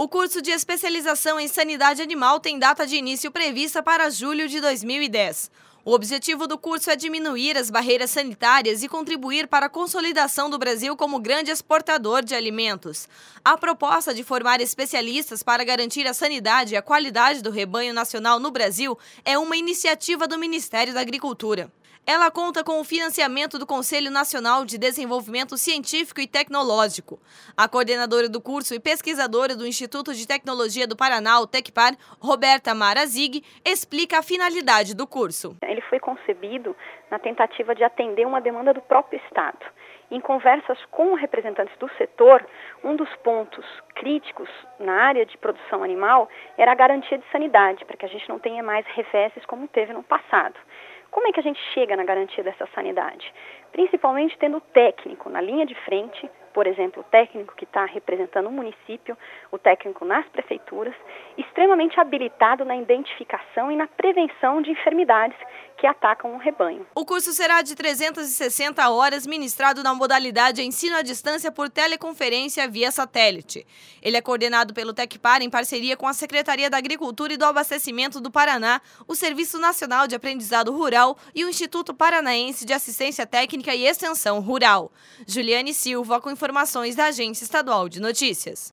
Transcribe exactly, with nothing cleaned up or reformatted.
O curso de especialização em sanidade animal tem data de início prevista para julho de dois mil e dez. O objetivo do curso é diminuir as barreiras sanitárias e contribuir para a consolidação do Brasil como grande exportador de alimentos. A proposta de formar especialistas para garantir a sanidade e a qualidade do rebanho nacional no Brasil é uma iniciativa do Ministério da Agricultura. Ela conta com o financiamento do Conselho Nacional de Desenvolvimento Científico e Tecnológico. A coordenadora do curso e pesquisadora do Instituto de Tecnologia do Paraná, o Tecpar, Roberta Marazig, explica a finalidade do curso. Ele foi concebido na tentativa de atender uma demanda do próprio Estado. Em conversas com representantes do setor, um dos pontos críticos na área de produção animal era a garantia de sanidade, para que a gente não tenha mais revesses como teve no passado. Como é que a gente chega na garantia dessa sanidade? Principalmente tendo o técnico na linha de frente, por exemplo, o técnico que está representando o município, o técnico nas prefeituras, extremamente habilitado na identificação e na prevenção de enfermidades que atacam o rebanho. O curso será de trezentas e sessenta horas, ministrado na modalidade ensino à distância por teleconferência via satélite. Ele é coordenado pelo Tecpar em parceria com a Secretaria da Agricultura e do Abastecimento do Paraná, o Serviço Nacional de Aprendizado Rural e o Instituto Paranaense de Assistência Técnica e Extensão Rural. Juliane Silva, com informações da Agência Estadual de Notícias.